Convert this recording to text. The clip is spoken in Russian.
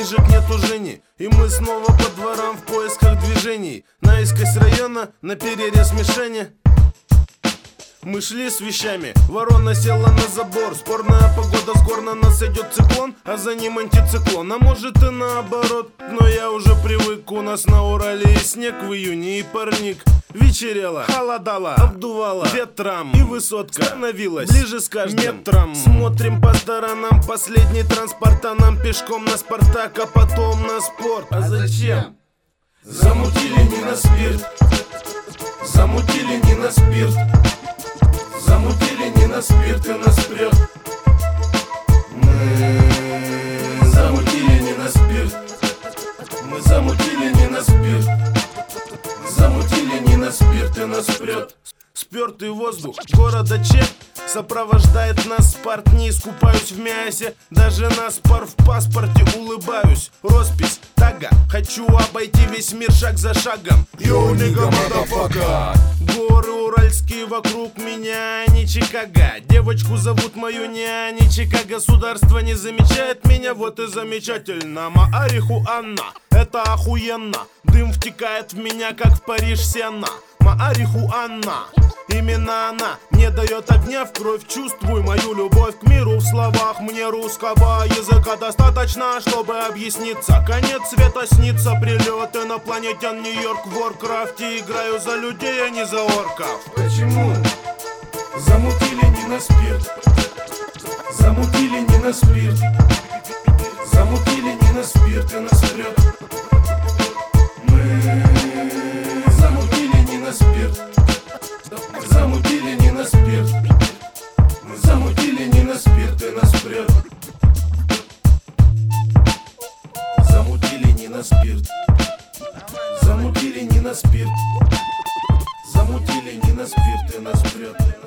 книжек нету Жени, и мы снова по дворам в поисках движений. Наискось района, на перерез мишени мы шли с вещами, ворона села на забор. Спорная погода, с гор на нас идет циклон, а за ним антициклон. А может и наоборот, но я уже привык. У нас на Урале и снег в июне, и парник. Вечерело, холодало, обдувало ветром, и высотка становилась ближе с каждым метром. Смотрим по сторонам, последний транспорт, а нам пешком на Спартак, а потом на спорт. А зачем? Замутили не на спирт, замутили не на спирт, замутили не на спирт, и нас прет. Мы замутили не на спирт, мы замутили не на спирт, замутили не на спирт, и нас прет. Спертый воздух города Че сопровождает нас спарт. Не искупаюсь в мясе, даже на спар в паспорте улыбаюсь. Роспись тага, хочу обойти весь мир шаг за шагом. Йоу, нига, мадафака. Горы уральские вокруг меня, а не Чикаго. Девочку зовут мою не Ани Чикаго. Государство не замечает меня, вот и замечательно. Маариху Анна, это охуенно. Дым втекает в меня, как в Париж сена. Маариху Анна, именно она мне дает огня в кровь. Чувствуй мою любовь к миру. В словах мне русского языка достаточно, чтобы объясниться. Конец света снится, прилет инопланетян. Нью-Йорк в Варкрафте. Играю за людей, а не за орков. Почему? Замутили не на спирт, замутили не на спирт, замутили не на спирт, и нас прет. Мы замутили не на спирт, замутили не на спирт, мы замутили не на спирт, и нас прет. Замутили не на спирт, замутили не на спирт, замутили не на спирт, и нас прет.